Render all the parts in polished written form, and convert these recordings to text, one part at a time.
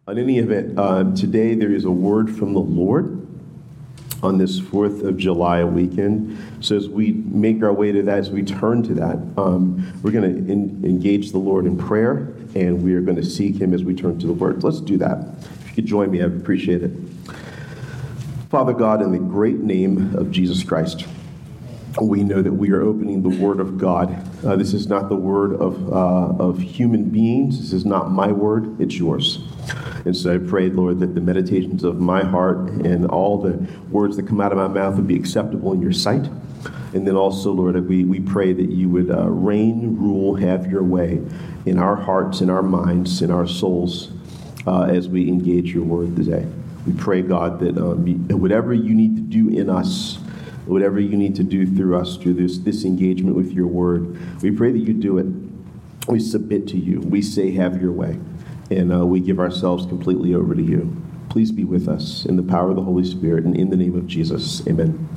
In any event, today there is a word from the Lord on this 4th of July weekend. So as we make our way to that, as we turn to that, we're going to engage the Lord in prayer, and we are going to seek him as we turn to the word. Let's do that. If you could join me, I'd appreciate it. Father God, in the great name of Jesus Christ, we know that we are opening the Word of God. This is not the word of human beings. This is not my word. It's yours. And so I pray, Lord, that the meditations of my heart and all the words that come out of my mouth would be acceptable in your sight. And then also, Lord, we pray that you would reign, rule, have your way in our hearts, in our minds, in our souls as we engage your word today. We pray, God, that whatever you need to do in us, whatever you need to do through us, through this engagement with your word, we pray that you do it. We submit to you. We say, have your way. And we give ourselves completely over to you. Please be with us in the power of the Holy Spirit and in the name of Jesus. Amen.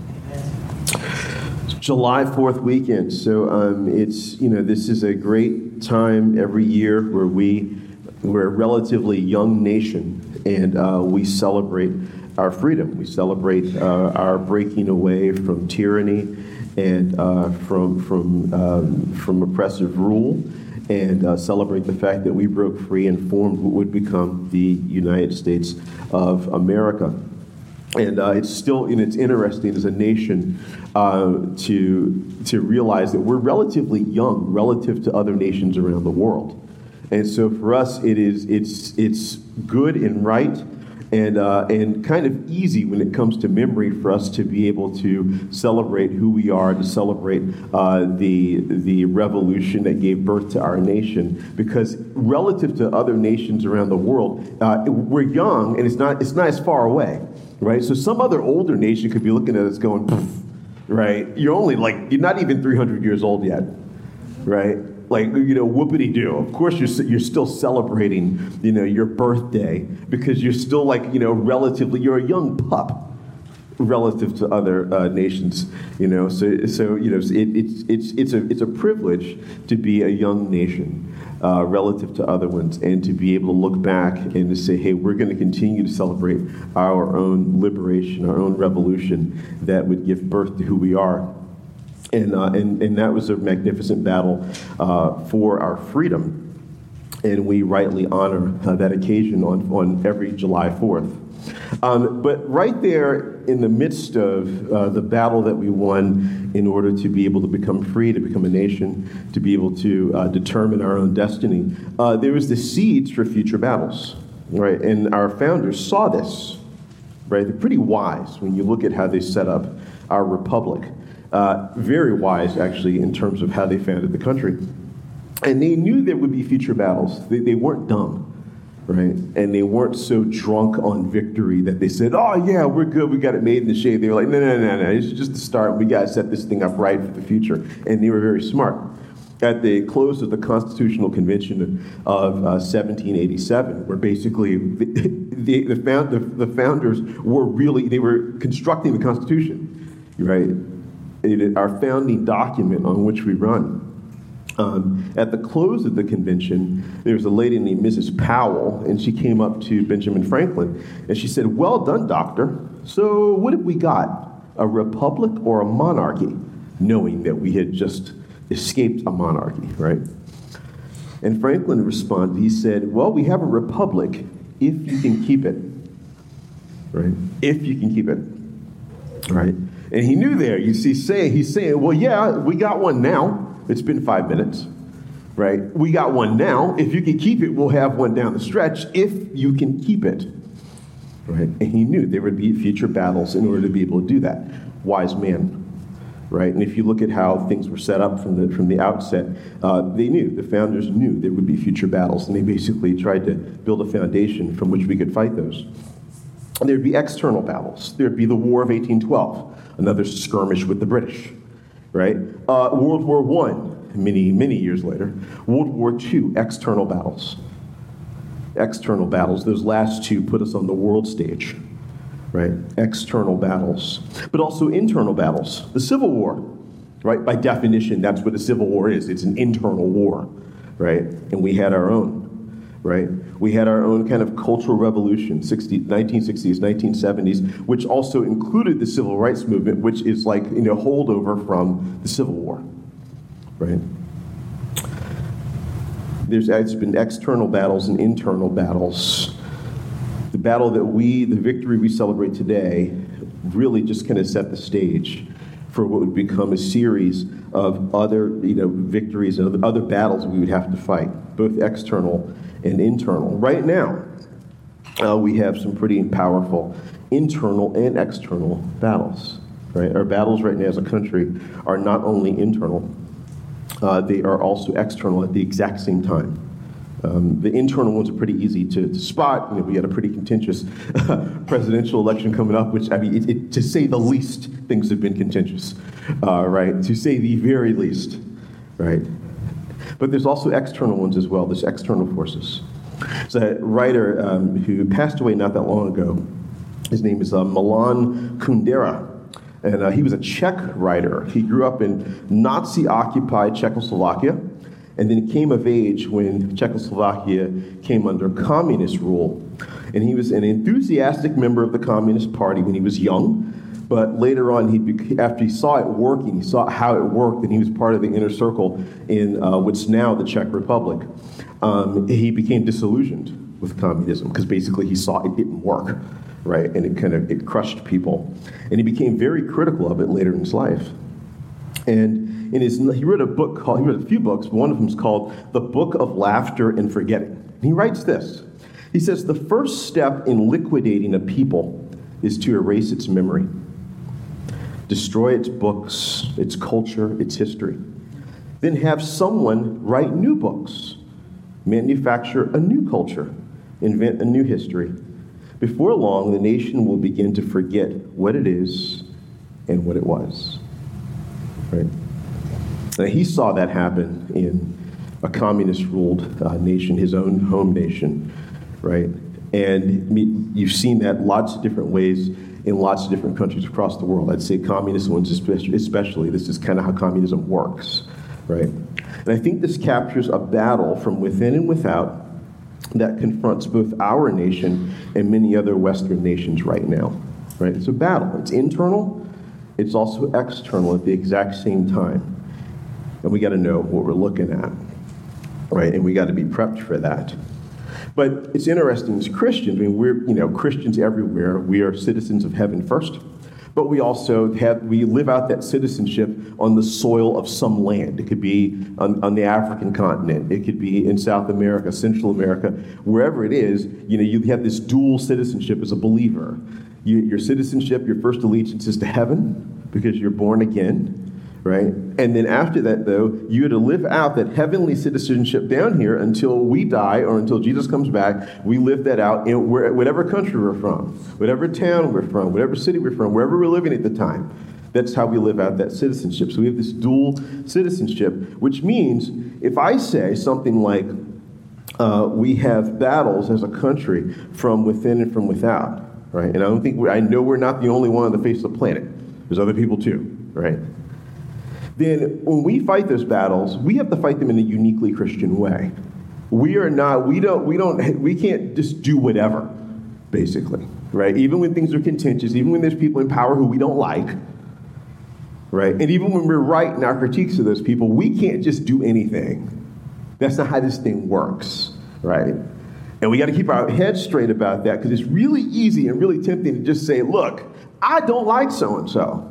July 4th weekend. So this is a great time every year where we're a relatively young nation, and we celebrate our freedom. We celebrate our breaking away from tyranny and from oppressive rule, and celebrate the fact that we broke free and formed what would become the United States of America. And it's interesting as a nation to realize that we're relatively young relative to other nations around the world. And so for us, it's good and right and kind of easy when it comes to memory for us to be able to celebrate who we are, to celebrate the revolution that gave birth to our nation. Because relative to other nations around the world, we're young and it's not as far away, right? So some other older nation could be looking at us going, right? You're not even 300 years old yet, right? Whoopity-doo. Of course, you're still celebrating, your birthday because you're still you're a young pup relative to other nations, So it's a privilege to be a young nation relative to other ones, and to be able to look back and to say, hey, we're going to continue to celebrate our own liberation, our own revolution that would give birth to who we are. And that was a magnificent battle for our freedom. And we rightly honor that occasion on every July 4th. But right there in the midst of the battle that we won in order to be able to become free, to become a nation, to be able to determine our own destiny, there was the seeds for future battles, right? And our founders saw this, right? They're pretty wise when you look at how they set up our republic. Very wise, actually, in terms of how they founded the country. And they knew there would be future battles. They weren't dumb, right? And they weren't so drunk on victory that they said, oh, yeah, we're good, we got it made in the shade. They were like, no, it's just the start. We got to set this thing up right for the future. And they were very smart. At the close of the Constitutional Convention of 1787, where basically the founders were constructing the Constitution, right? Our founding document on which we run. At the close of the convention, there was a lady named Mrs. Powell, and she came up to Benjamin Franklin, and she said, well done, doctor. So what have we got? A republic or a monarchy? Knowing that we had just escaped a monarchy, right? And Franklin responded, he said, well, we have a republic if you can keep it, right? If you can keep it, right? And he knew there, he's saying, well, yeah, we got one now. It's been 5 minutes, right? We got one now. If you can keep it, we'll have one down the stretch if you can keep it, right? And he knew there would be future battles in order to be able to do that. Wise man, right? And if you look at how things were set up from the outset, the founders knew there would be future battles, and they basically tried to build a foundation from which we could fight those. And there'd be external battles. There'd be the War of 1812, another skirmish with the British, right? World War I, many, many years later. World War II, external battles. External battles. Those last two put us on the world stage, right? External battles. But also internal battles. The Civil War, right? By definition, that's what a civil war is. It's an internal war, right? And we had our own. right? We had our own kind of cultural revolution, 1960s, 1970s, which also included the civil rights movement, which is like, holdover from the Civil War, right? There's been external battles and internal battles. The victory we celebrate today really just kind of set the stage for what would become a series of other, victories and other battles we would have to fight, both external and internal. Right now, we have some pretty powerful internal and external battles, right? Our battles right now as a country are not only internal, they are also external at the exact same time. The internal ones are pretty easy to spot. We had a pretty contentious presidential election coming up, which, to say the least, things have been contentious, right? To say the very least, right? But there's also external ones as well. There's external forces. There's a writer who passed away not that long ago. His name is Milan Kundera. And he was a Czech writer. He grew up in Nazi-occupied Czechoslovakia, and then came of age when Czechoslovakia came under communist rule. And he was an enthusiastic member of the Communist Party when he was young, but later on, after he saw it working, he saw how it worked, and he was part of the inner circle in what's now the Czech Republic. He became disillusioned with communism, because basically he saw it didn't work. Right, and it crushed people, and he became very critical of it later in his life. And he wrote a few books. One of them is called The Book of Laughter and Forgetting. And he writes this. He says, the first step in liquidating a people is to erase its memory, destroy its books, its culture, its history. Then have someone write new books, manufacture a new culture, invent a new history. Before long, the nation will begin to forget what it is and what it was. Right? Now, he saw that happen in a communist-ruled nation, his own home nation, right? And you've seen that lots of different ways in lots of different countries across the world. I'd say communist ones especially. This is kind of how communism works, right? And I think this captures a battle from within and without that confronts both our nation and many other Western nations right now, right? It's a battle. It's internal. It's also external at the exact same time. And we got to know what we're looking at, right? And we got to be prepped for that. But it's interesting as Christians. We're Christians everywhere. We are citizens of heaven first. But we also we live out that citizenship on the soil of some land. It could be on the African continent. It could be in South America, Central America, wherever it is. You have this dual citizenship as a believer. Your citizenship, your first allegiance is to heaven because you're born again, right? And then after that, though, you are to live out that heavenly citizenship down here until we die or until Jesus comes back. We live that out in whatever country we're from, whatever town we're from, whatever city we're from, wherever we're living at the time. That's how we live out that citizenship. So we have this dual citizenship, which means if I say something like, we have battles as a country from within and from without, right? And I know we're not the only one on the face of the planet. There's other people too, right? Then when we fight those battles, we have to fight them in a uniquely Christian way. We can't just do whatever, basically, right? Even when things are contentious, even when there's people in power who we don't like, right? And even when we're right in our critiques of those people, we can't just do anything. That's not how this thing works, right? And we got to keep our heads straight about that, because it's really easy and really tempting to just say, look, I don't like so-and-so.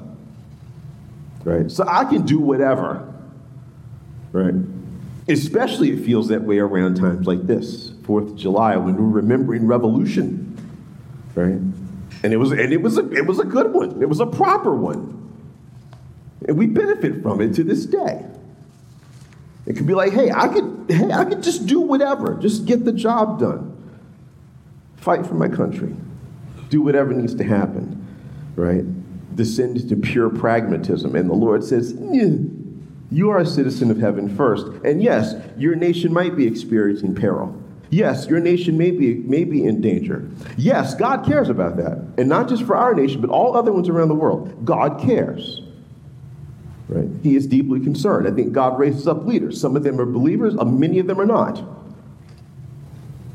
Right? So I can do whatever, right? Especially it feels that way around times like this, 4th of July, when we're remembering revolution, right? And it was a good one. It was a proper one. And we benefit from it to this day. It could be like, hey, I could just do whatever, just get the job done. Fight for my country. Do whatever needs to happen, right? Descend into pure pragmatism. And the Lord says, you are a citizen of heaven first. And yes, your nation might be experiencing peril. Yes, your nation may be in danger. Yes, God cares about that. And not just for our nation, but all other ones around the world. God cares. Right? He is deeply concerned. I think God raises up leaders. Some of them are believers, many of them are not.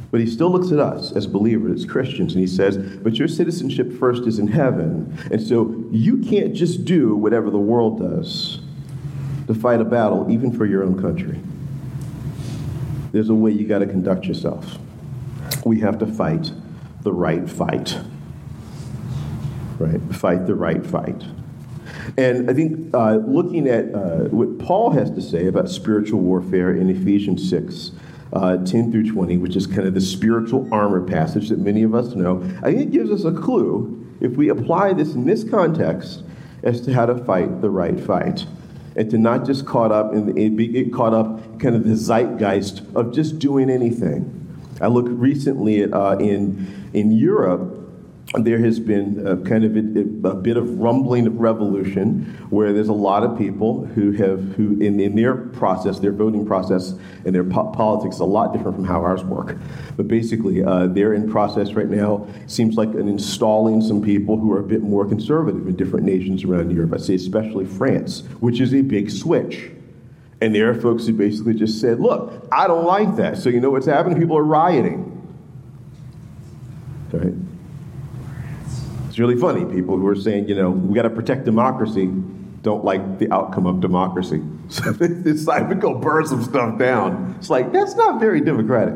But he still looks at us as believers, as Christians, and he says, but your citizenship first is in heaven. And so you can't just do whatever the world does to fight a battle, even for your own country. There's a way you got to conduct yourself. We have to fight the right fight. Right? Fight the right fight. And I think looking at what Paul has to say about spiritual warfare in Ephesians 6, 10 through 20, which is kind of the spiritual armor passage that many of us know, I think it gives us a clue, if we apply this in this context, as to how to fight the right fight. And to not just get caught up kind of the zeitgeist of just doing anything. I looked recently at, in Europe. There has been kind of a bit of rumbling of revolution, where there's a lot of people who in their process, their voting process and their politics is a lot different from how ours work. But basically, they're in process right now, seems like installing some people who are a bit more conservative in different nations around Europe. I say especially France, which is a big switch. And there are folks who basically just said, look, I don't like that. So you know what's happening? People are rioting. Right? It's really funny. People who are saying, we got to protect democracy don't like the outcome of democracy. So they decide to go burn some stuff down. It's like, that's not very democratic.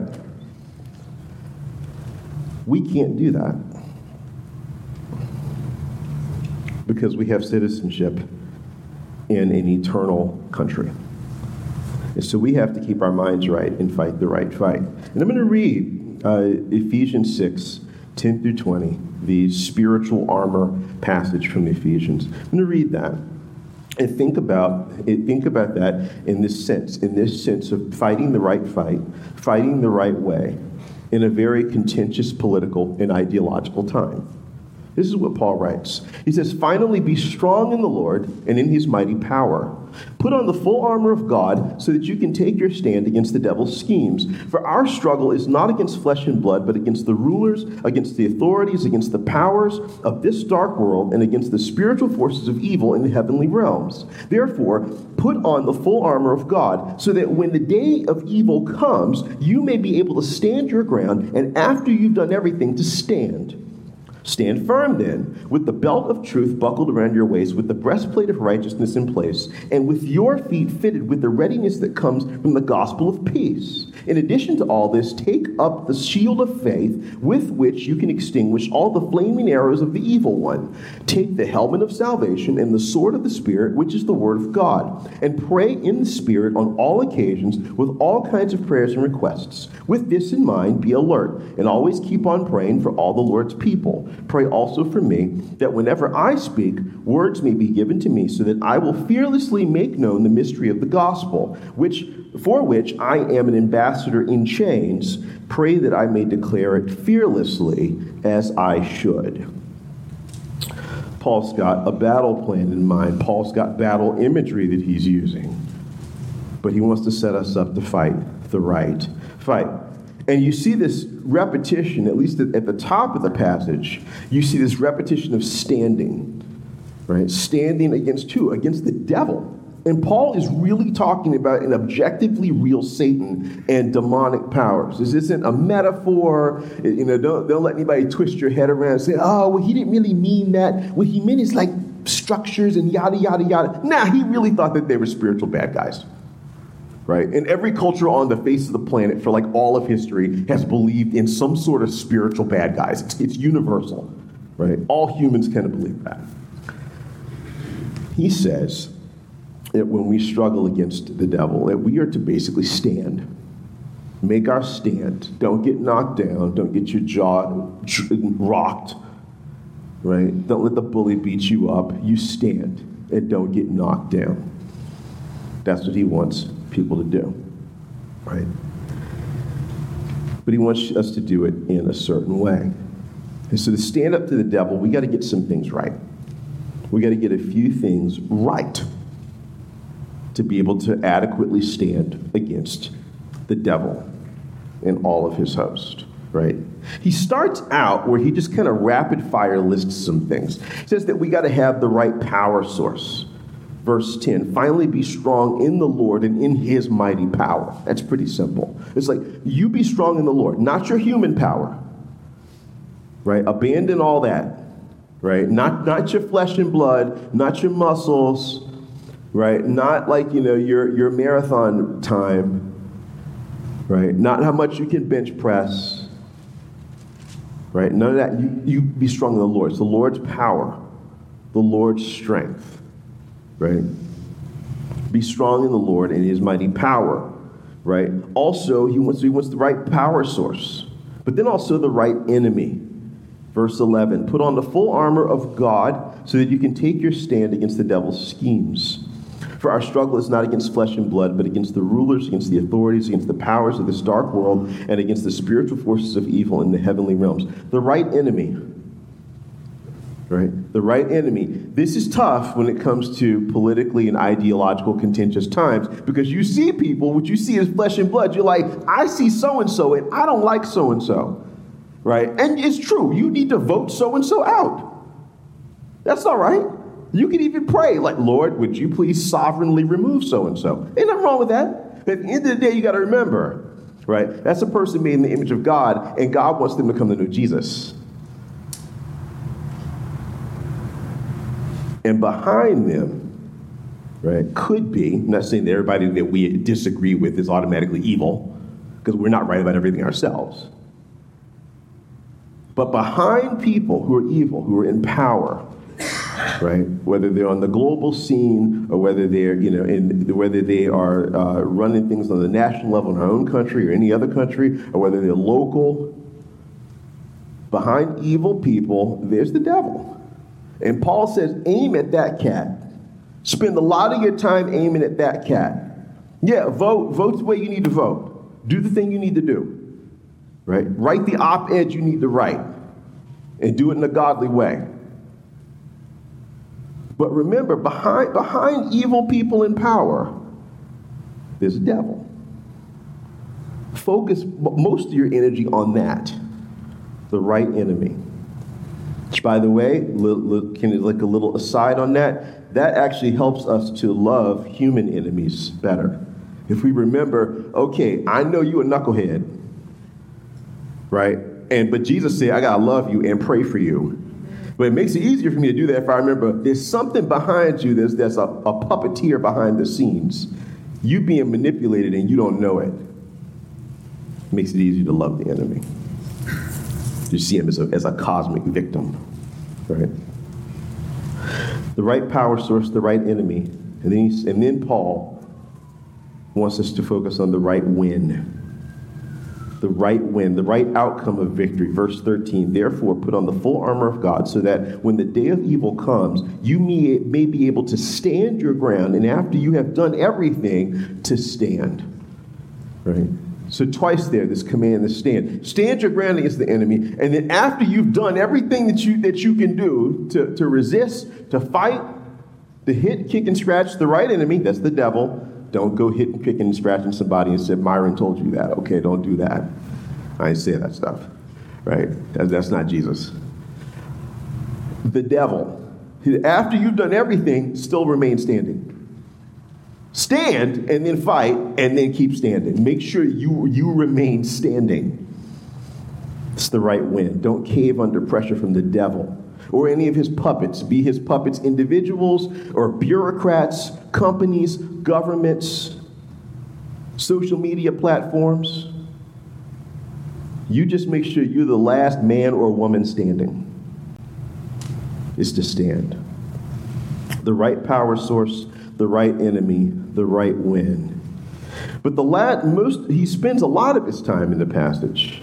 We can't do that because we have citizenship in an eternal country. And so we have to keep our minds right and fight the right fight. And I'm going to read Ephesians 6, 10 through 20, the spiritual armor passage from Ephesians. I'm going to read that and think about that in this sense of fighting the right fight, fighting the right way in a very contentious political and ideological time. This is what Paul writes. He says, finally be strong in the Lord and in his mighty power. Put on the full armor of God so that you can take your stand against the devil's schemes. For our struggle is not against flesh and blood, but against the rulers, against the authorities, against the powers of this dark world, and against the spiritual forces of evil in the heavenly realms. Therefore, put on the full armor of God so that when the day of evil comes, you may be able to stand your ground, and after you've done everything, to stand. Stand firm then, with the belt of truth buckled around your waist, with the breastplate of righteousness in place, and with your feet fitted with the readiness that comes from the gospel of peace. In addition to all this, take up the shield of faith, with which you can extinguish all the flaming arrows of the evil one. Take the helmet of salvation and the sword of the Spirit, which is the word of God, and pray in the Spirit on all occasions with all kinds of prayers and requests. With this in mind, be alert, and always keep on praying for all the Lord's people. Pray also for me, that whenever I speak, words may be given to me, so that I will fearlessly make known the mystery of the gospel, for which I am an ambassador in chains. Pray that I may declare it fearlessly as I should. Paul's got a battle plan in mind. Paul's got battle imagery that he's using. But he wants to set us up to fight the right fight. And you see this repetition, at least at the top of the passage, you see this repetition of standing, right? Standing against who? Against the devil. And Paul is really talking about an objectively real Satan and demonic powers. This isn't a metaphor. Don't let anybody twist your head around and say, oh, well, he didn't really mean that. What he meant is like structures and yada, yada, yada. Nah, he really thought that they were spiritual bad guys. Right? And every culture on the face of the planet for like all of history has believed in some sort of spiritual bad guys. It's universal, right? All humans kind of believe that. He says that when we struggle against the devil, that we are to basically stand. Make our stand. Don't get knocked down. Don't get your jaw rocked, right? Don't let the bully beat you up. You stand and don't get knocked down. That's what he wants people to do, right? But he wants us to do it in a certain way. And so to stand up to the devil, we got to get some things right. We got to get a few things right to be able to adequately stand against the devil and all of his host, right? He starts out where he just kind of rapid fire lists some things. He says that we got to have the right power source. Verse 10, finally be strong in the Lord and in his mighty power. That's pretty simple. It's like, you be strong in the Lord, not your human power, right? Abandon all that, right? Not your flesh and blood, not your muscles, right? Not like, your marathon time, right? Not how much you can bench press, right? None of that. You be strong in the Lord. It's the Lord's power, the Lord's strength, right? Be strong in the Lord and his mighty power, right? Also, he wants the right power source, but then also the right enemy. Verse 11, put on the full armor of God so that you can take your stand against the devil's schemes. For our struggle is not against flesh and blood, but against the rulers, against the authorities, against the powers of this dark world, and against the spiritual forces of evil in the heavenly realms. The right enemy, right? The right enemy. This is tough when it comes to politically and ideological contentious times, because you see people, what you see is flesh and blood. You're like, I see so-and-so, and I don't like so-and-so, right? And it's true. You need to vote so-and-so out. That's all right. You can even pray, like, Lord, would you please sovereignly remove so-and-so? Ain't nothing wrong with that. But at the end of the day, you got to remember, right? That's a person made in the image of God, and God wants them to come to know Jesus. And behind them, right, could be, I'm not saying that everybody that we disagree with is automatically evil, because we're not right about everything ourselves. But behind people who are evil, who are in power, right? Whether they're on the global scene or whether they're, whether they are running things on the national level in our own country or any other country, or whether they're local, behind evil people, there's the devil. And Paul says, aim at that cat. Spend a lot of your time aiming at that cat. Yeah, vote the way you need to vote. Do the thing you need to do, right? Write the op-ed you need to write, and do it in a godly way. But remember, behind evil people in power, there's a devil. Focus most of your energy on that, the right enemy. Which, by the way, like a little aside on that, that actually helps us to love human enemies better. If we remember, okay, I know you a knucklehead, right? But Jesus said, I gotta love you and pray for you. But it makes it easier for me to do that if I remember there's something behind you, there's a puppeteer behind the scenes. You being manipulated and you don't know it. It makes it easier to love the enemy. You see him as a cosmic victim, right? The right power source, the right enemy. And then Paul wants us to focus on the right win. The right win, the right outcome of victory. Verse 13, therefore put on the full armor of God so that when the day of evil comes, you may be able to stand your ground, and after you have done everything, to stand. Right? So twice there, this command to stand. Stand your ground against the enemy, and then after you've done everything that you can do to resist, to fight, to hit, kick, and scratch the right enemy, that's the devil. Don't go hitting, kicking, and scratching somebody and say, Myron told you that. Okay, don't do that. I ain't say that stuff, right? That's not Jesus. The devil, after you've done everything, still remain standing. Stand and then fight and then keep standing. Make sure you remain standing. It's the right win. Don't cave under pressure from the devil or any of his puppets, be his puppets individuals or bureaucrats, companies, governments, social media platforms. You just make sure you're the last man or woman standing. Is to stand. The right power source, the right enemy, the right win. But he spends a lot of his time in the passage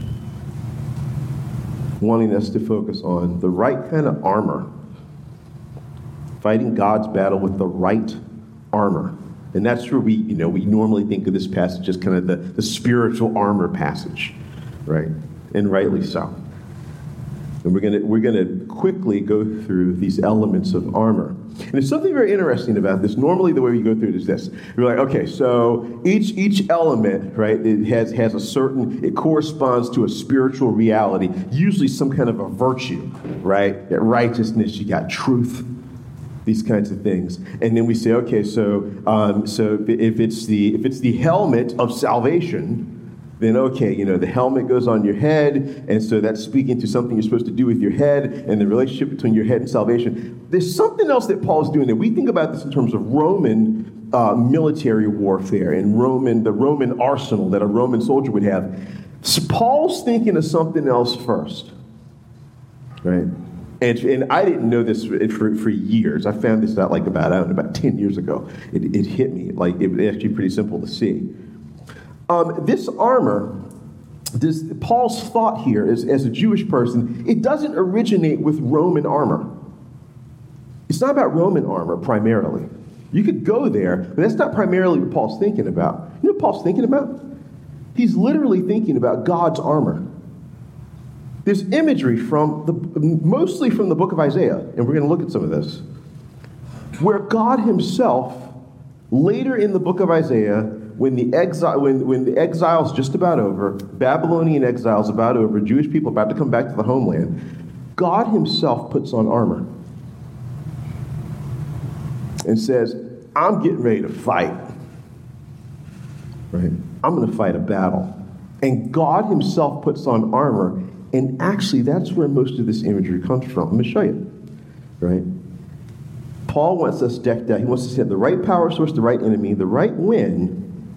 wanting us to focus on the right kind of armor. Fighting God's battle with the right armor. And that's where we normally think of this passage as kind of the spiritual armor passage, right? And rightly so. And we're gonna quickly go through these elements of armor. And there's something very interesting about this. Normally the way we go through it is this. We're like, okay, so each element, right, it has it corresponds to a spiritual reality, usually some kind of a virtue, right? That righteousness, you got truth, These kinds of things. And then we say, okay, so if it's the helmet of salvation, then okay, the helmet goes on your head, and so that's speaking to something you're supposed to do with your head and the relationship between your head and salvation. There's something else that Paul's doing there. We think about this in terms of Roman military warfare and the Roman arsenal that a Roman soldier would have. So Paul's thinking of something else first, right? And I didn't know this for years. I found this out about 10 years ago. It hit me. It was actually pretty simple to see. This armor, Paul's thought here as a Jewish person, it doesn't originate with Roman armor. It's not about Roman armor primarily. You could go there, but that's not primarily what Paul's thinking about. You know what Paul's thinking about? He's literally thinking about God's armor. There's imagery mostly from the book of Isaiah, and we're going to look at some of this, where God himself, later in the book of Isaiah, when the exile's just about over, Babylonian exile's about over, Jewish people about to come back to the homeland, God himself puts on armor and says, I'm getting ready to fight. Right? I'm going to fight a battle. And God himself puts on armor. And actually, that's where most of this imagery comes from. I'm going to show you, right? Paul wants us decked out. He wants us to have the right power source, the right enemy, the right win,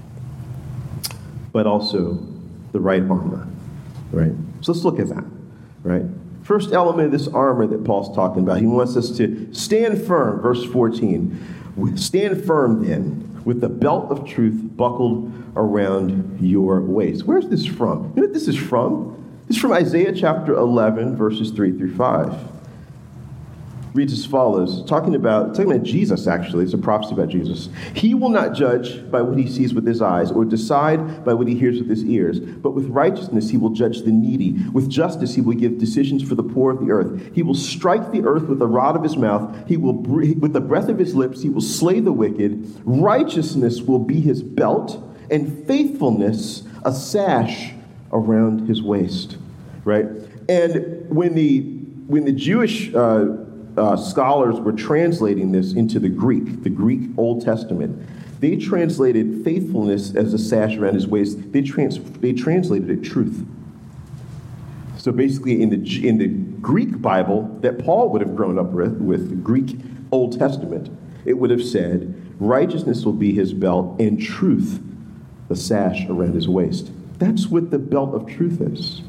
but also the right armor, right? So let's look at that, right? First element of this armor that Paul's talking about, he wants us to stand firm, verse 14. Stand firm then, with the belt of truth buckled around your waist. Where's this from? You know what this is from? This is from Isaiah chapter 11, verses 3 through 5. Reads as follows, talking about Jesus, actually. It's a prophecy about Jesus. He will not judge by what he sees with his eyes or decide by what he hears with his ears, but with righteousness he will judge the needy. With justice he will give decisions for the poor of the earth. He will strike the earth with the rod of his mouth. He will, with the breath of his lips, he will slay the wicked. Righteousness will be his belt, and faithfulness a sash around his waist. Right? And when the Jewish scholars were translating this into the Greek Old Testament, they translated faithfulness as a sash around his waist. They translated it truth. So basically, in the Greek Bible that Paul would have grown up with the Greek Old Testament, it would have said, righteousness will be his belt, and truth the sash around his waist. That's what the belt of truth is.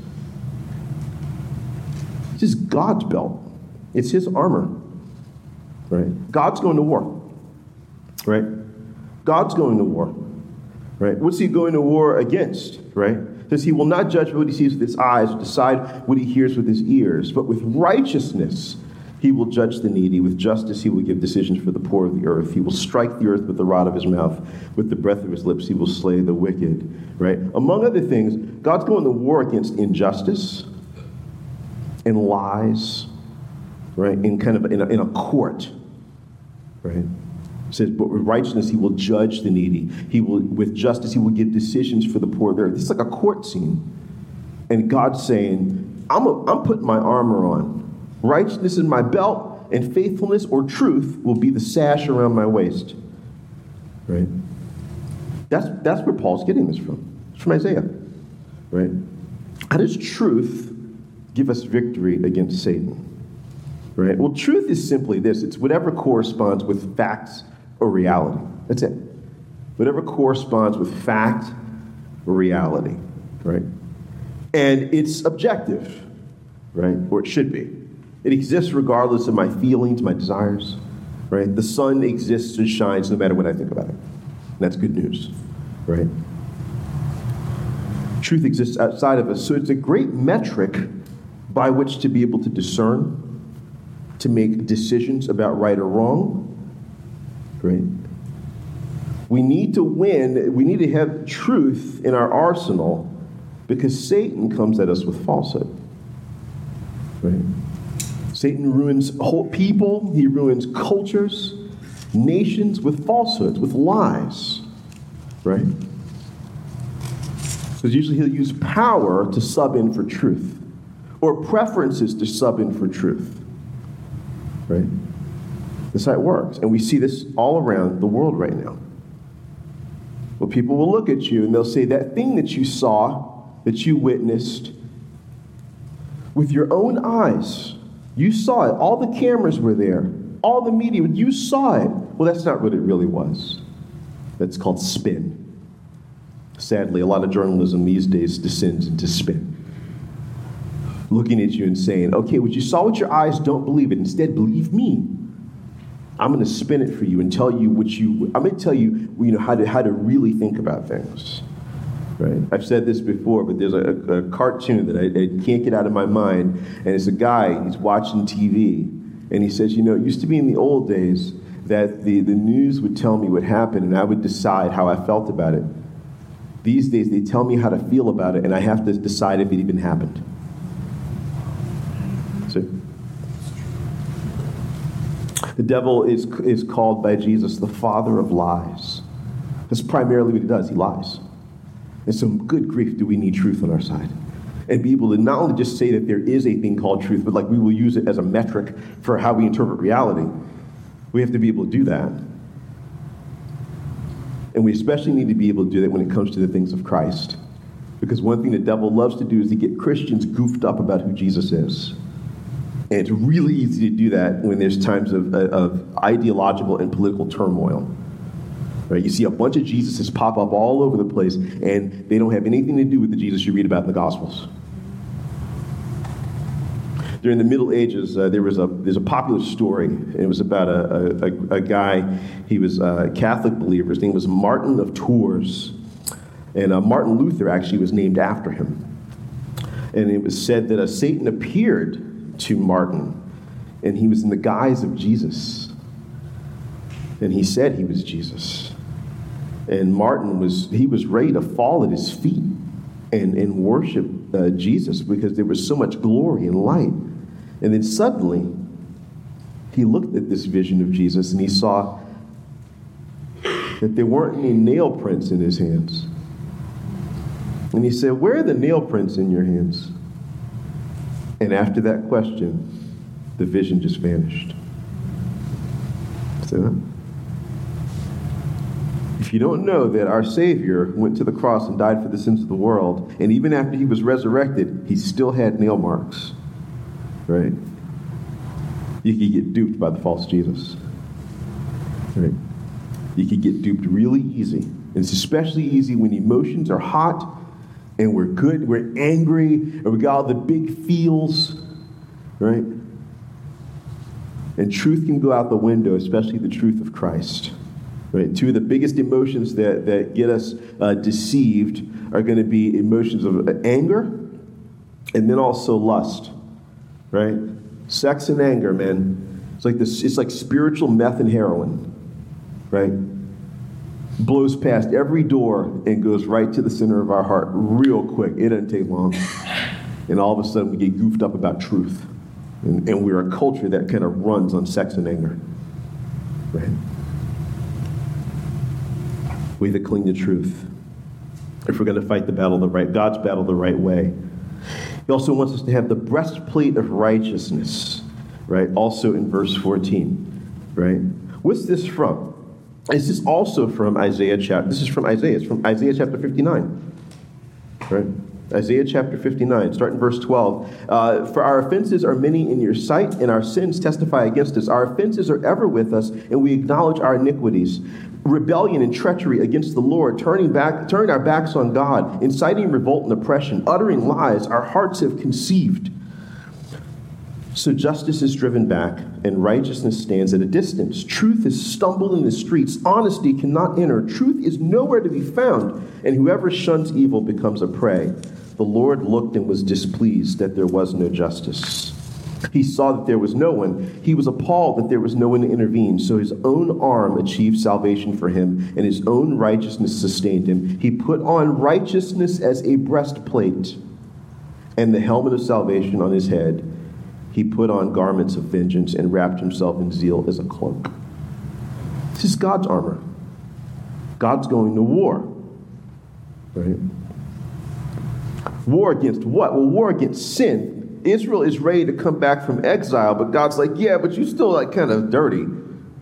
This is God's belt. It's his armor, right? God's going to war, right? God's going to war, right? What's he going to war against, right? Says he will not judge what he sees with his eyes or decide what he hears with his ears, but with righteousness he will judge the needy. With justice he will give decisions for the poor of the earth. He will strike the earth with the rod of his mouth. With the breath of his lips he will slay the wicked, right? Among other things, God's going to war against injustice and lies, right, in a court, right? It says, but with righteousness he will judge the needy. With justice he will give decisions for the poor of the earth. It's like a court scene, and God's saying, I'm putting my armor on. Righteousness in my belt, and faithfulness or truth will be the sash around my waist, right? That's where Paul's getting this from. It's from Isaiah, right? How does truth give us victory against Satan? Right? Well, truth is simply this. It's whatever corresponds with facts or reality. That's it. Whatever corresponds with fact or reality. Right? And it's objective. Right? Or it should be. It exists regardless of my feelings, my desires. Right? The sun exists and shines no matter what I think about it. And that's good news. Right? Truth exists outside of us. So it's a great metric by which to be able to discern, to make decisions about right or wrong, right? We need to win. We need to have truth in our arsenal because Satan comes at us with falsehood, right? Satan ruins whole people. He ruins cultures, nations with falsehoods, with lies, right? Because usually he'll use power to sub in for truth or preferences to sub in for truth. Right? That's how it works. And we see this all around the world right now. Well, people will look at you and they'll say, that thing that you saw, that you witnessed, with your own eyes, you saw it. All the cameras were there. All the media, you saw it. Well, that's not what it really was. That's called spin. Sadly, a lot of journalism these days descends into spin. Looking at you and saying, okay, what you saw with your eyes, don't believe it. Instead, believe me. I'm going to spin it for you and tell you I'm going to tell you, how to really think about things. Right? I've said this before, but there's a cartoon that I can't get out of my mind, and it's a guy, he's watching TV, and he says, it used to be in the old days that the news would tell me what happened, and I would decide how I felt about it. These days, they tell me how to feel about it, and I have to decide if it even happened. See? The devil is called by Jesus the father of lies. That's primarily what he does. He lies. And so, good grief, do we need truth on our side? And be able to not only just say that there is a thing called truth, but we will use it as a metric for how we interpret reality. We have to be able to do that. And we especially need to be able to do that when it comes to the things of Christ. Because one thing the devil loves to do is to get Christians goofed up about who Jesus is. And it's really easy to do that when there's times of ideological and political turmoil. Right? You see a bunch of Jesuses pop up all over the place, and they don't have anything to do with the Jesus you read about in the Gospels. During the Middle Ages, there's a popular story. It was about a guy. He was a Catholic believer. His name was Martin of Tours, and Martin Luther actually was named after him. And it was said that Satan appeared to Martin, and he was in the guise of Jesus. And he said he was Jesus. And Martin was ready to fall at his feet and worship Jesus because there was so much glory and light. And then suddenly, he looked at this vision of Jesus and he saw that there weren't any nail prints in his hands. And he said, "Where are the nail prints in your hands?" And after that question, the vision just vanished. See that? If you don't know that our Savior went to the cross and died for the sins of the world, and even after he was resurrected, he still had nail marks, right? You could get duped by the false Jesus, right? You could get duped really easy. And it's especially easy when emotions are hot and we're good, we're angry, and we got all the big feels, right? And truth can go out the window, especially the truth of Christ. Right? Two of the biggest emotions that get us deceived are going to be emotions of anger and then also lust. Right? Sex and anger, man. It's like spiritual meth and heroin. Right? Blows past every door and goes right to the center of our heart real quick. It doesn't take long. And all of a sudden we get goofed up about truth. And we're a culture that kind of runs on sex and anger. Right? We have to cling to truth if we're going to fight God's battle the right way. He also wants us to have the breastplate of righteousness, right? Also in verse 14, right? What's this from? Is this also from Isaiah chapter? This is from Isaiah. It's from Isaiah chapter 59, right? Isaiah chapter 59, start in verse 12. For our offenses are many in your sight, and our sins testify against us. Our offenses are ever with us, and we acknowledge our iniquities. Rebellion and treachery against the Lord, turning our backs on God, inciting revolt and oppression, uttering lies, our hearts have conceived. So justice is driven back, and righteousness stands at a distance. Truth has stumbled in the streets. Honesty cannot enter. Truth is nowhere to be found, and whoever shuns evil becomes a prey. The Lord looked and was displeased that there was no justice. He saw that there was no one. He was appalled that there was no one to intervene. So his own arm achieved salvation for him, and his own righteousness sustained him. He put on righteousness as a breastplate, and the helmet of salvation on his head. He put on garments of vengeance and wrapped himself in zeal as a cloak. This is God's armor. God's going to war. Right? War against what? Well, war against sin. Israel is ready to come back from exile, but God's like, yeah, but you're still kind of dirty,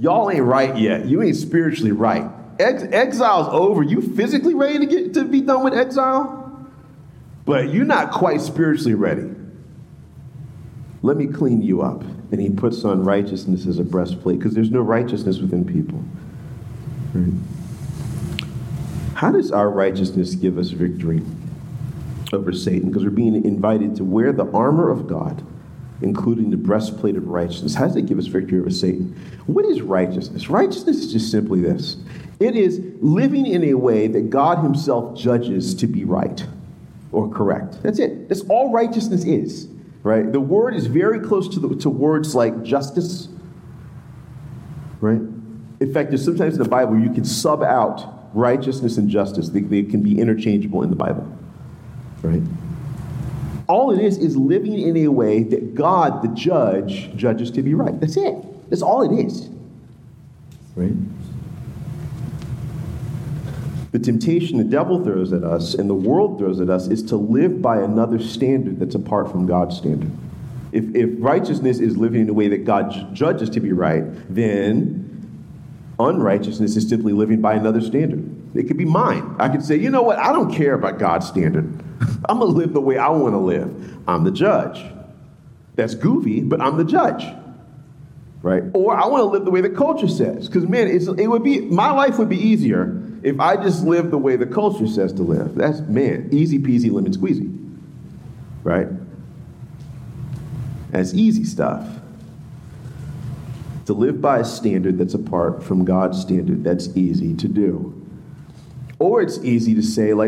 y'all ain't right yet. You ain't spiritually right. Exile's over. You physically ready to be done with exile? But you're not quite spiritually ready. Let me clean you up. And he puts on righteousness as a breastplate, because there's no righteousness within people. Right? How does our righteousness give us victory over Satan? Because we're being invited to wear the armor of God, including the breastplate of righteousness. How does it give us victory over Satan? What is righteousness? Righteousness is just simply this. It is living in a way that God himself judges to be right or correct. That's it. That's all righteousness is. Right? The word is very close to words like justice. Right? In fact, there's sometimes in the Bible you can sub out righteousness and justice. They can be interchangeable in the Bible. Right? All it is living in a way that God, the judge, judges to be right. That's it. That's all it is. Right? The temptation the devil throws at us and the world throws at us is to live by another standard that's apart from God's standard. If righteousness is living in a way that God judges to be right, then unrighteousness is simply living by another standard. It could be mine. I could say, you know what? I don't care about God's standard. I'm going to live the way I want to live. I'm the judge. That's goofy, but I'm the judge. Right? Or I want to live the way the culture says. Because, man, my life would be easier if I just live the way the culture says to live. That's, man, easy peasy lemon squeezy. Right? That's easy stuff. To live by a standard that's apart from God's standard, that's easy to do. Or it's easy to say, like,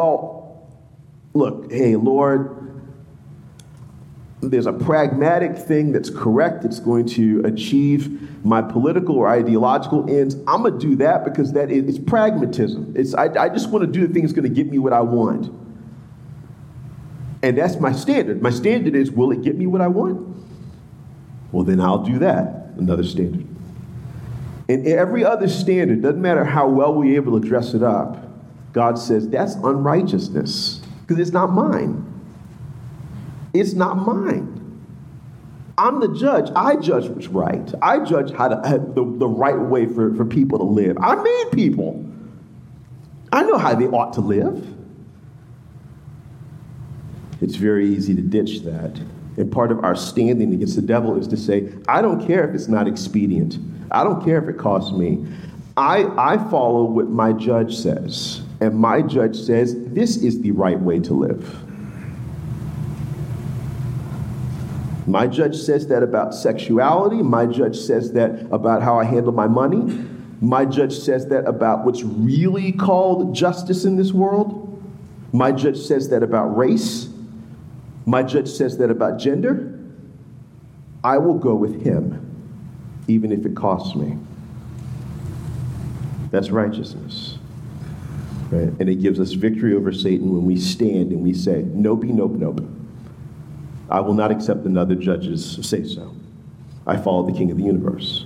look, hey, Lord, there's a pragmatic thing that's correct. It's going to achieve my political or ideological ends. I'm going to do that because it's pragmatism. I just want to do the thing that's going to get me what I want. And that's my standard. My standard is, will it get me what I want? Well, then I'll do that. Another standard. And every other standard, doesn't matter how well we're able to dress it up, God says that's unrighteousness because it's not mine. It's not mine. I'm the judge. I judge what's right. I judge how the right way for people to live. I made people. I know how they ought to live. It's very easy to ditch that. And part of our standing against the devil is to say, I don't care if it's not expedient. I don't care if it costs me. I follow what my judge says. And my judge says, this is the right way to live. My judge says that about sexuality. My judge says that about how I handle my money. My judge says that about what's really called justice in this world. My judge says that about race. My judge says that about gender. I will go with him, even if it costs me. That's righteousness. Right? And it gives us victory over Satan when we stand and we say, nope, nope, nope. I will not accept another judge's say so. I follow the King of the universe.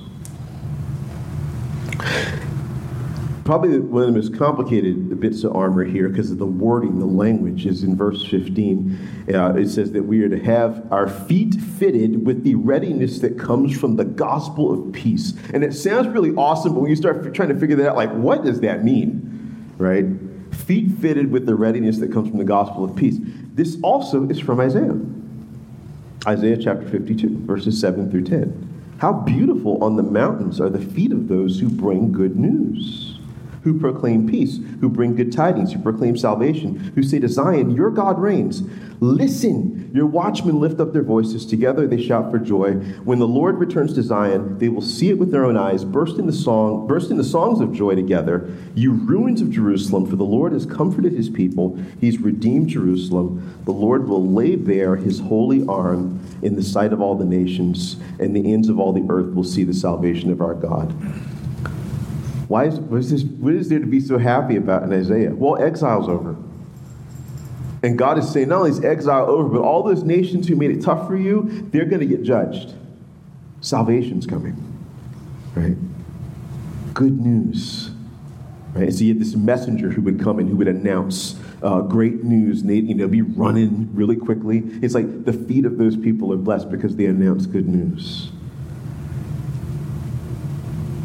Probably one of the most complicated bits of armor here, because of the wording, the language, is in verse 15. It says that we are to have our feet fitted with the readiness that comes from the gospel of peace. And it sounds really awesome, but when you start trying to figure that out, like, what does that mean? Right? Feet fitted with the readiness that comes from the gospel of peace. This also is from Isaiah. Isaiah chapter 52, verses 7 through 10. How beautiful on the mountains are the feet of those who bring good news, who proclaim peace, who bring good tidings, who proclaim salvation, who say to Zion, your God reigns. Listen, your watchmen lift up their voices. Together they shout for joy. When the Lord returns to Zion, they will see it with their own eyes, burst into songs of joy together. You ruins of Jerusalem, for the Lord has comforted his people. He's redeemed Jerusalem. The Lord will lay bare his holy arm in the sight of all the nations, and the ends of all the earth will see the salvation of our God. What is there to be so happy about in Isaiah? Well, exile's over. And God is saying, not only is exile over, but all those nations who made it tough for you, they're going to get judged. Salvation's coming. Right? Good news. Right? And so you had this messenger who would come and who would announce great news. And they'd be running really quickly. It's like the feet of those people are blessed because they announce good news.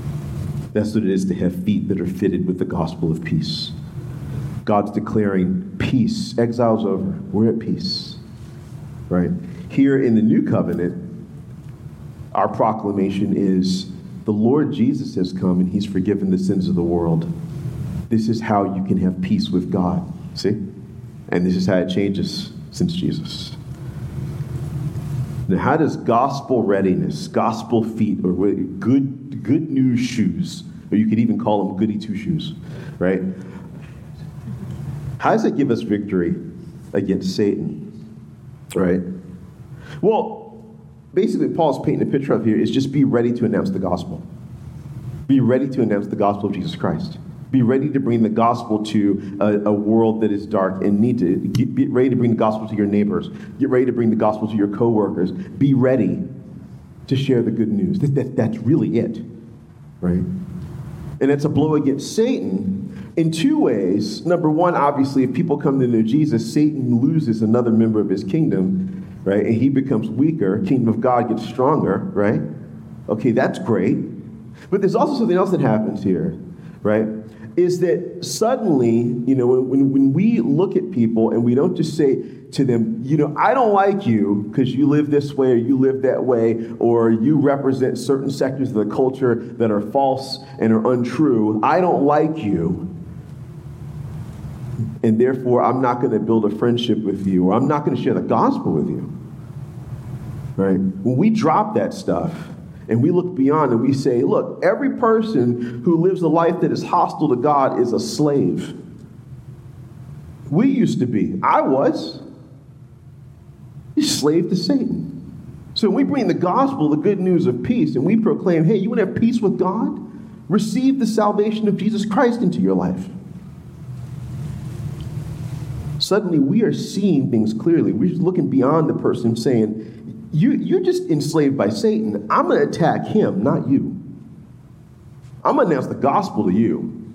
That's what it is to have feet that are fitted with the gospel of peace. God's declaring peace. Exile's over. We're at peace. Right? Here in the new covenant, our proclamation is the Lord Jesus has come and he's forgiven the sins of the world. This is how you can have peace with God. See? And this is how it changes since Jesus. Now, how does gospel readiness, gospel feet, or good news shoes, or you could even call them goody two shoes, right? How does it give us victory against Satan, right? Well, basically, Paul's painting a picture of here is just be ready to announce the gospel. Be ready to announce the gospel of Jesus Christ. Be ready to bring the gospel to a world that is dark and need to get ready to bring the gospel to your neighbors. Get ready to bring the gospel to your coworkers. Be ready to share the good news. That's really it, right? And it's a blow against Satan in two ways. Number one, obviously, if people come to know Jesus, Satan loses another member of his kingdom, right? And he becomes weaker. Kingdom of God gets stronger, right? Okay, that's great. But there's also something else that happens here, right? Is that suddenly, when we look at people and we don't just say to them, I don't like you because you live this way or you live that way, or you represent certain sectors of the culture that are false and are untrue. I don't like you, and therefore I'm not going to build a friendship with you, or I'm not going to share the gospel with you. Right? When we drop that stuff, and we look beyond and we say, look, every person who lives a life that is hostile to God is a slave. We used to be. I was. A slave to Satan. So when we bring the gospel, the good news of peace, and we proclaim, hey, you want to have peace with God? Receive the salvation of Jesus Christ into your life. Suddenly we are seeing things clearly. We're just looking beyond the person saying, you're just enslaved by Satan. I'm going to attack him, not you. I'm going to announce the gospel to you.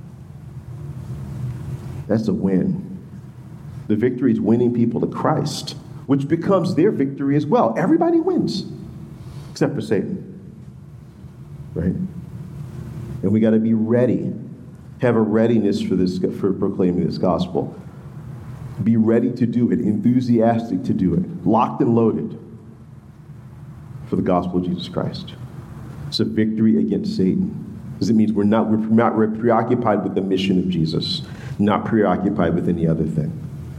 That's a win. The victory is winning people to Christ, which becomes their victory as well. Everybody wins, except for Satan. Right? And we got to be ready. Have a readiness for proclaiming this gospel. Be ready to do it, enthusiastic to do it, locked and loaded for the gospel of Jesus Christ. It's a victory against Satan. Because it means we're preoccupied with the mission of Jesus, not preoccupied with any other thing.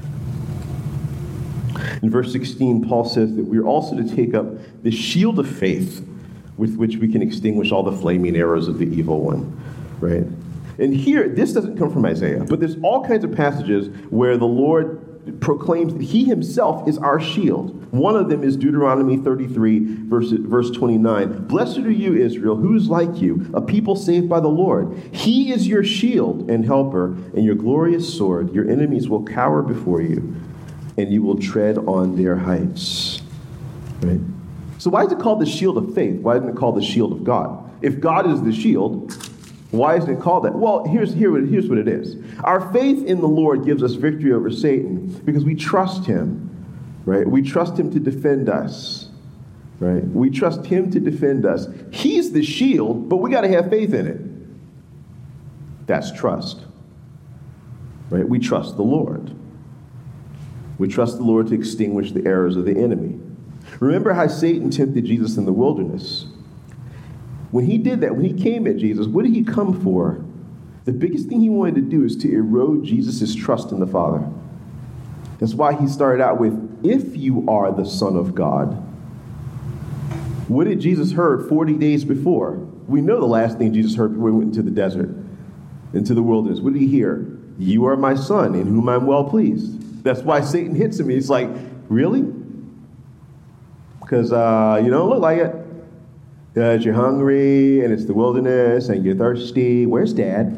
In verse 16, Paul says that we're also to take up the shield of faith with which we can extinguish all the flaming arrows of the evil one, right? And here, this doesn't come from Isaiah, but there's all kinds of passages where the Lord proclaims that he himself is our shield. One of them is Deuteronomy 33, verse 29. Blessed are you, Israel, who is like you, a people saved by the Lord. He is your shield and helper, and your glorious sword. Your enemies will cower before you, and you will tread on their heights. Right? So why is it called the shield of faith? Why isn't it called the shield of God? If God is the shield, why isn't it called that? Well, here's what it is. Our faith in the Lord gives us victory over Satan because we trust him, right? We trust him to defend us, right? We trust him to defend us. He's the shield, but we got to have faith in it. That's trust, right? We trust the Lord. We trust the Lord to extinguish the arrows of the enemy. Remember how Satan tempted Jesus in the wilderness. When he did that, when he came at Jesus, what did he come for? The biggest thing he wanted to do is to erode Jesus' trust in the Father. That's why he started out with, if you are the Son of God. What did Jesus heard 40 days before? We know the last thing Jesus heard before he went into the desert, into the wilderness. What did he hear? You are my son, in whom I'm well pleased. That's why Satan hits him. He's like, really? Because you don't look like it. Because you're hungry, and it's the wilderness, and you're thirsty. Where's Dad?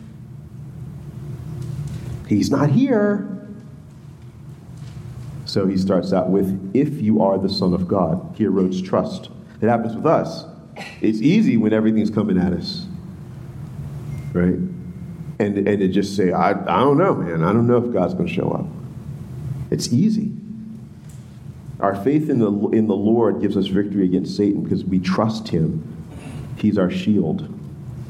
He's not here. So he starts out with, if you are the Son of God. He erodes trust. It happens with us. It's easy when everything's coming at us. Right? And to just say, I don't know, man. I don't know if God's going to show up. It's easy. Our faith in the Lord gives us victory against Satan because we trust him. He's our shield.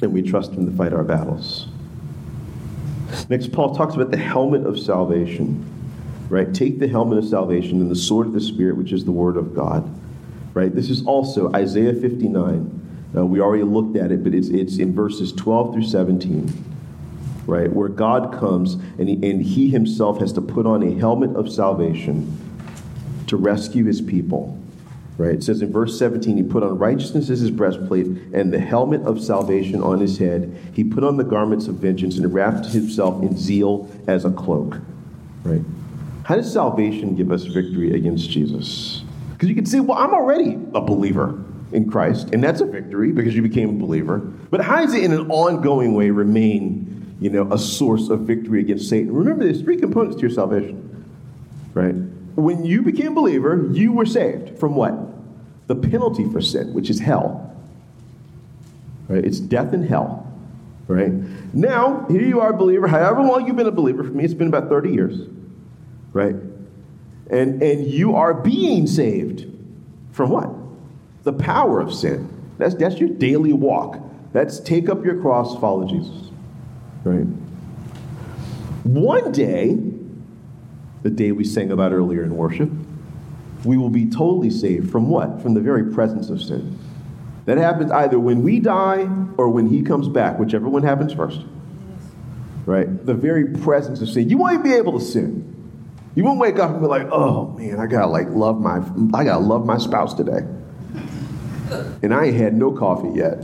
and we trust him to fight our battles. Next, Paul talks about the helmet of salvation, right? Take the helmet of salvation and the sword of the Spirit, which is the word of God, right? This is also Isaiah 59. We already looked at it, but it's in verses 12 through 17, right? Where God comes and he himself has to put on a helmet of salvation to rescue his people, right? It says in verse 17, he put on righteousness as his breastplate and the helmet of salvation on his head. He put on the garments of vengeance and wrapped himself in zeal as a cloak, right? How does salvation give us victory against Jesus? Because you can say, well, I'm already a believer in Christ, and that's a victory because you became a believer. But how does it in an ongoing way remain, a source of victory against Satan? Remember, there's three components to your salvation, right? When you became a believer, you were saved from what? The penalty for sin, which is hell, right? It's death and hell, right? Now, here you are, a believer. However long you've been a believer, for me, it's been about 30 years, right? And you are being saved from what? The power of sin. That's your daily walk. That's take up your cross, follow Jesus. Right? One day, the day we sang about earlier in worship, we will be totally saved from what? From the very presence of sin. That happens either when we die or when he comes back, whichever one happens first. Right? The very presence of sin. You won't even be able to sin. You won't wake up and be like, oh man, I gotta love my spouse today. And I ain't had no coffee yet.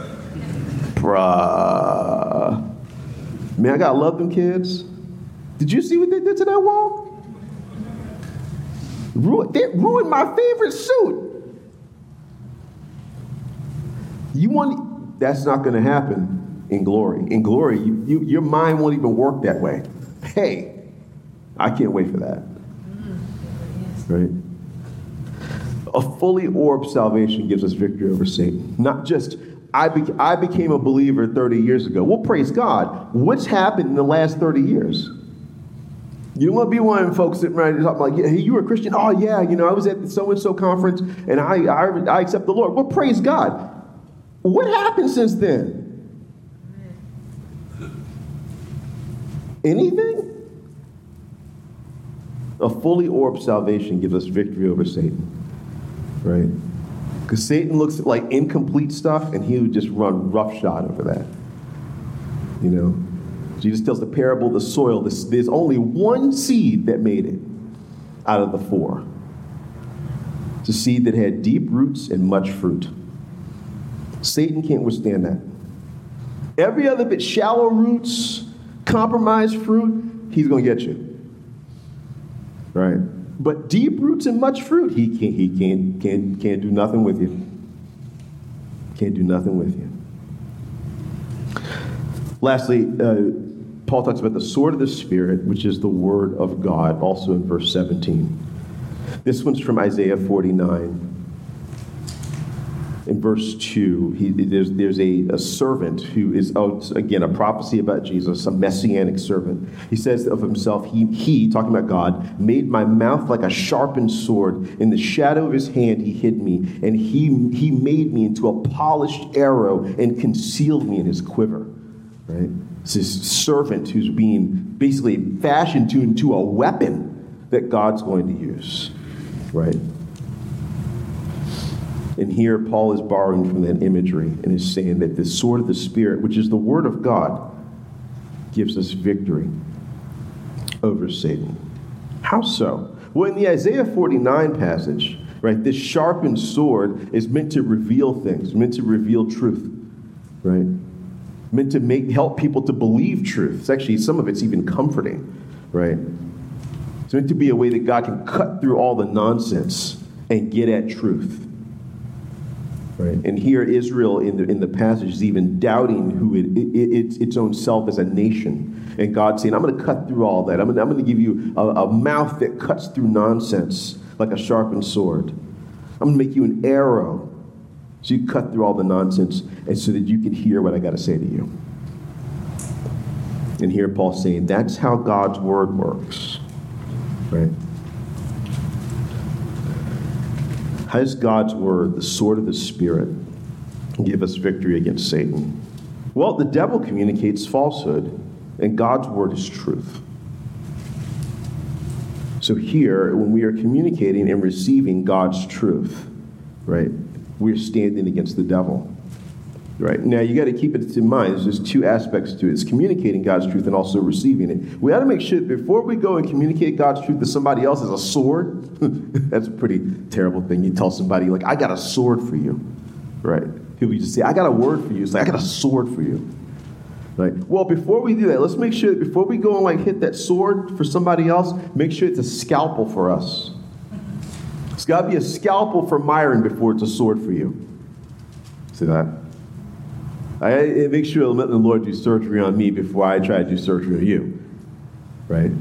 Bruh. Man, I gotta love them kids. Did you see what they did to that wall? They ruined my favorite suit. That's not gonna happen in glory. In glory, your mind won't even work that way. Hey, I can't wait for that. Right? A fully orbed salvation gives us victory over Satan. Not just, I became a believer 30 years ago. Well, praise God. What's happened in the last 30 years? You don't want to be one of them folks sitting around talking like, hey, you were a Christian? Oh, yeah, I was at the so-and-so conference, and I accept the Lord. Well, praise God. What happened since then? Anything? A fully orbed salvation gives us victory over Satan. Right? Because Satan looks at like incomplete stuff and he would just run roughshod over that. Jesus tells the parable of the soil. There's only one seed that made it out of the four. It's a seed that had deep roots and much fruit. Satan can't withstand that. Every other bit, shallow roots, compromised fruit, he's going to get you. Right? But deep roots and much fruit, he can't do nothing with you. Can't do nothing with you. Lastly, Paul talks about the sword of the Spirit, which is the word of God, also in verse 17. This one's from Isaiah 49. In verse 2, there's a servant who is, again, a prophecy about Jesus, a messianic servant. He says of himself, he, talking about God, made my mouth like a sharpened sword. In the shadow of his hand he hid me, and he made me into a polished arrow and concealed me in his quiver. Right? It's this servant who's being basically fashioned into a weapon that God's going to use. Right? And here Paul is borrowing from that imagery and is saying that the sword of the Spirit, which is the word of God, gives us victory over Satan. How so? Well, in the Isaiah 49 passage, right, this sharpened sword is meant to reveal things, meant to reveal truth, right? Meant to help people to believe truth. It's actually, some of it's even comforting, right? It's meant to be a way that God can cut through all the nonsense and get at truth. Right. And here Israel in the passage is even doubting who its own self as a nation. And God's saying, I'm going to cut through all that. I'm going to give you a mouth that cuts through nonsense like a sharpened sword. I'm going to make you an arrow so you cut through all the nonsense and so that you can hear what I got to say to you. And here Paul's saying that's how God's word works. Right? How does God's word, the sword of the Spirit, give us victory against Satan? Well, the devil communicates falsehood, and God's word is truth. So here, when we are communicating and receiving God's truth, right, we're standing against the devil. Right? Now, you got to keep it in mind. There's just two aspects to it. It's communicating God's truth and also receiving it. We got to make sure that before we go and communicate God's truth to somebody else as a sword, that's a pretty terrible thing. You tell somebody, like, I got a sword for you. Right? People just say, I got a word for you. It's like, I got a sword for you. Right? Well, before we do that, let's make sure that before we go and like hit that sword for somebody else, make sure it's a scalpel for us. It's got to be a scalpel for Myron before it's a sword for you. See that? I make sure I'm letting the Lord do surgery on me before I try to do surgery on you. Right?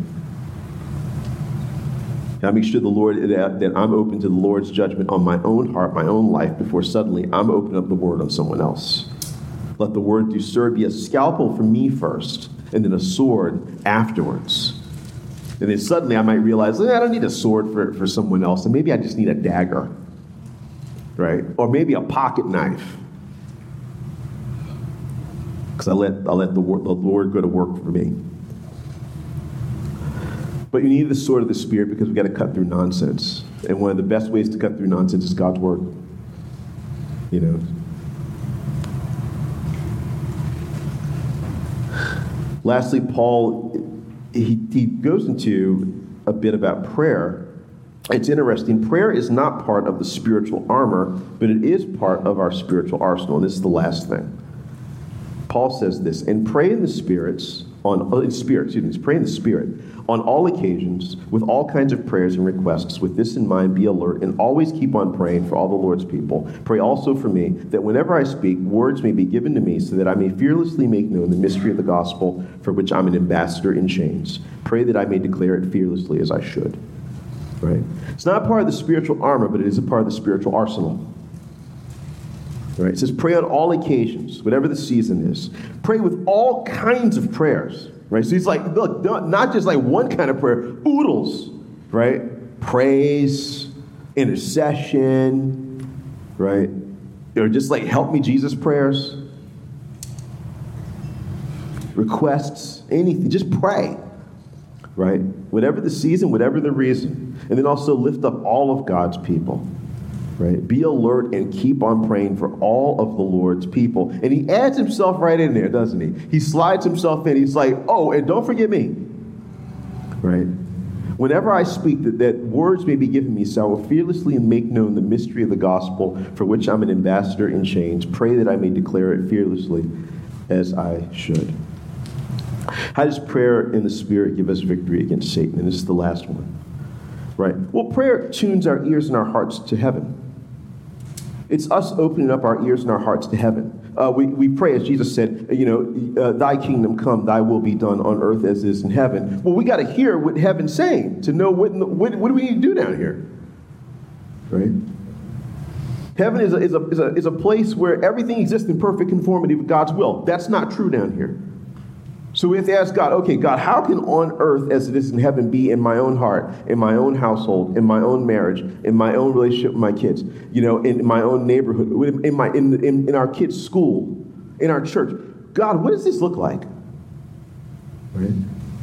I make sure that I'm open to the Lord's judgment on my own heart, my own life, before suddenly I'm opening up the word on someone else. Let the word do serve be a scalpel for me first, and then a sword afterwards. And then suddenly I might realize, I don't need a sword for someone else, and maybe I just need a dagger. Right? Or maybe a pocket knife. Because I let the Lord go to work for me. But you need the sword of the Spirit because we've got to cut through nonsense. And one of the best ways to cut through nonsense is God's word. You know. Lastly, Paul, he goes into a bit about prayer. It's interesting. Prayer is not part of the spiritual armor, but it is part of our spiritual arsenal. And this is the last thing. Paul says this, and pray in the Spirit on all occasions with all kinds of prayers and requests. With this in mind, be alert and always keep on praying for all the Lord's people. Pray also for me that whenever I speak, words may be given to me so that I may fearlessly make known the mystery of the gospel for which I'm an ambassador in chains. Pray that I may declare it fearlessly as I should. Right? It's not part of the spiritual armor, but it is a part of the spiritual arsenal. Right? It says pray on all occasions, whatever the season is. Pray with all kinds of prayers. Right? So he's like, look, not just like one kind of prayer, oodles, right? Praise, intercession, right? Or just like help me Jesus prayers, requests, anything, just pray, right? Whatever the season, whatever the reason. And then also lift up all of God's people. Right? Be alert and keep on praying for all of the Lord's people. And he adds himself right in there, doesn't he? He slides himself in. He's like, oh, and don't forget me. Right? Whenever I speak, that words may be given me, so I will fearlessly make known the mystery of the gospel for which I'm an ambassador in chains. Pray that I may declare it fearlessly as I should. How does prayer in the Spirit give us victory against Satan? And this is the last one. Right? Well, prayer tunes our ears and our hearts to heaven. It's us opening up our ears and our hearts to heaven. We pray, as Jesus said, thy kingdom come, thy will be done on earth as is in heaven. Well, we got to hear what heaven's saying to know what do we need to do down here. Right? Heaven is a place where everything exists in perfect conformity with God's will. That's not true down here. So we have to ask God, okay, God, how can on earth as it is in heaven be in my own heart, in my own household, in my own marriage, in my own relationship with my kids, in my own neighborhood, in our kids' school, in our church? God, what does this look like? Right?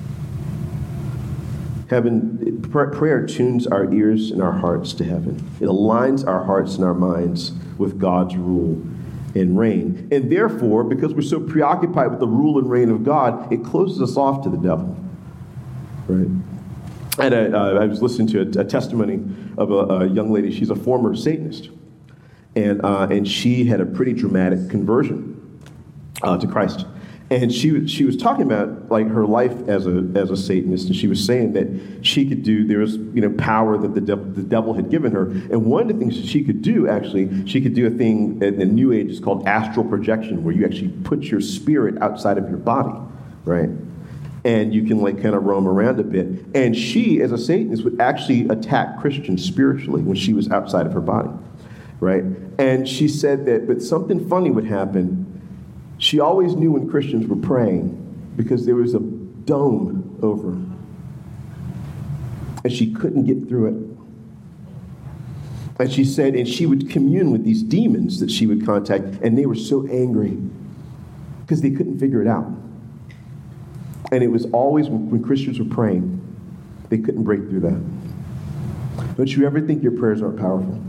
Heaven, prayer tunes our ears and our hearts to heaven. It aligns our hearts and our minds with God's rule and reign. And therefore, because we're so preoccupied with the rule and reign of God, it closes us off to the devil. Right? And I was listening to a testimony of a young lady. She's a former Satanist. And she had a pretty dramatic conversion to Christ. And she was talking about like her life as a Satanist, and she was saying that she could do, there was power that the devil had given her, and one of the things that she could do, actually, she could do a thing in the New Age is called astral projection, where you actually put your spirit outside of your body, right? And you can like kind of roam around a bit. And she, as a Satanist, would actually attack Christians spiritually when she was outside of her body, right? And she said that, but something funny would happen. She always knew when Christians were praying because there was a dome over her. And she couldn't get through it. And she said, and she would commune with these demons that she would contact, and they were so angry. because they couldn't figure it out. And it was always when Christians were praying, they couldn't break through that. Don't you ever think your prayers aren't powerful?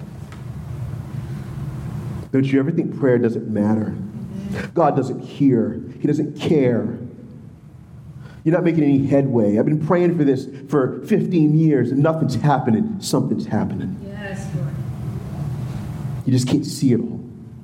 Don't you ever think prayer doesn't matter? God doesn't hear. He doesn't care. You're not making any headway. I've been praying for this for 15 years and nothing's happening. Something's happening. Yes, Lord. You just can't see it all.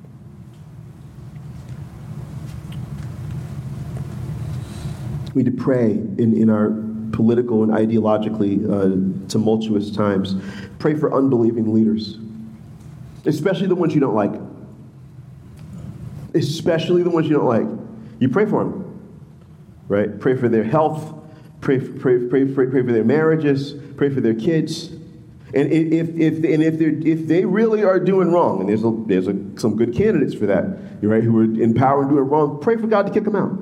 We need to pray in our political and ideologically tumultuous times. Pray for unbelieving leaders, especially the ones you don't like. Especially the ones you don't like. You pray for them, right? Pray for their health. Pray for their marriages. Pray for their kids. And if they really are doing wrong, and there's some good candidates for that, right? Who are in power and doing wrong. Pray for God to kick them out.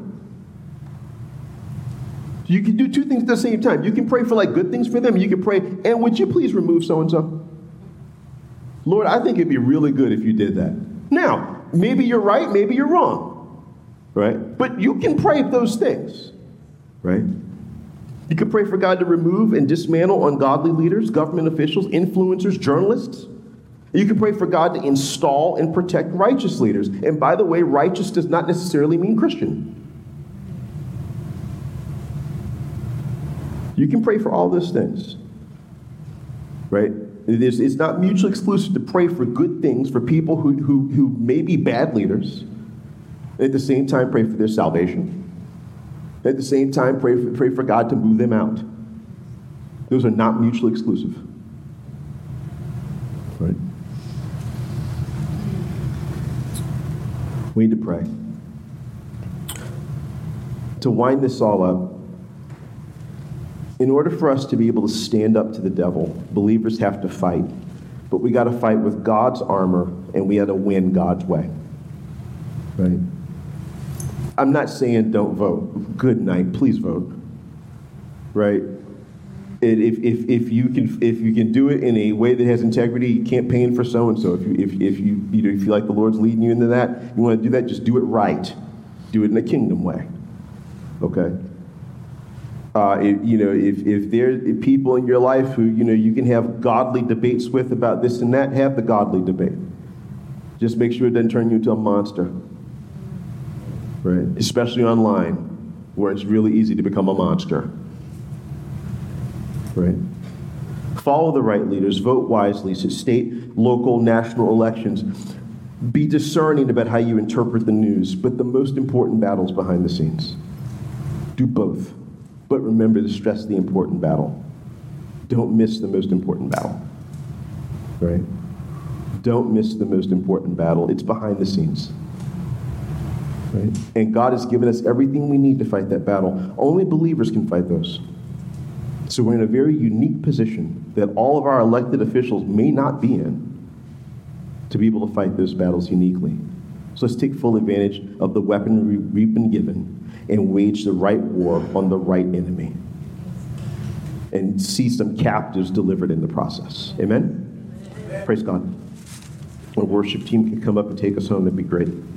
You can do two things at the same time. You can pray for good things for them. You can pray, and would you please remove so-and-so? Lord, I think it'd be really good if you did that. Now, maybe you're right, maybe you're wrong, right? But you can pray those things, right? You can pray for God to remove and dismantle ungodly leaders, government officials, influencers, journalists. You can pray for God to install and protect righteous leaders. And by the way, righteous does not necessarily mean Christian. You can pray for all those things, right? It's not mutually exclusive to pray for good things for people who may be bad leaders. At the same time, pray for their salvation. At the same time, pray for God to move them out. Those are not mutually exclusive. Right? We need to pray. To wind this all up, in order for us to be able to stand up to the devil, believers have to fight. But we got to fight with God's armor, and we got to win God's way. Right? I'm not saying don't vote. Good night. Please vote. Right? If you can do it in a way that has integrity, campaign for so and so. If you feel like the Lord's leading you into that, you want to do that, just do it right. Do it in a kingdom way. Okay? If there are people in your life who, you can have godly debates with about this and that, have the godly debate. Just make sure it doesn't turn you into a monster. Right? Especially online, where it's really easy to become a monster. Right? Follow the right leaders, vote wisely, so state, local, national elections. Be discerning about how you interpret the news, but the most important battles behind the scenes. Do both. But remember to stress the important battle. Don't miss the most important battle. Right? Don't miss the most important battle. It's behind the scenes. Right? And God has given us everything we need to fight that battle. Only believers can fight those. So we're in a very unique position that all of our elected officials may not be in to be able to fight those battles uniquely. So let's take full advantage of the weaponry we've been given and wage the right war on the right enemy. And see some captives delivered in the process. Amen? Praise God. Our worship team can come up and take us home. That'd be great.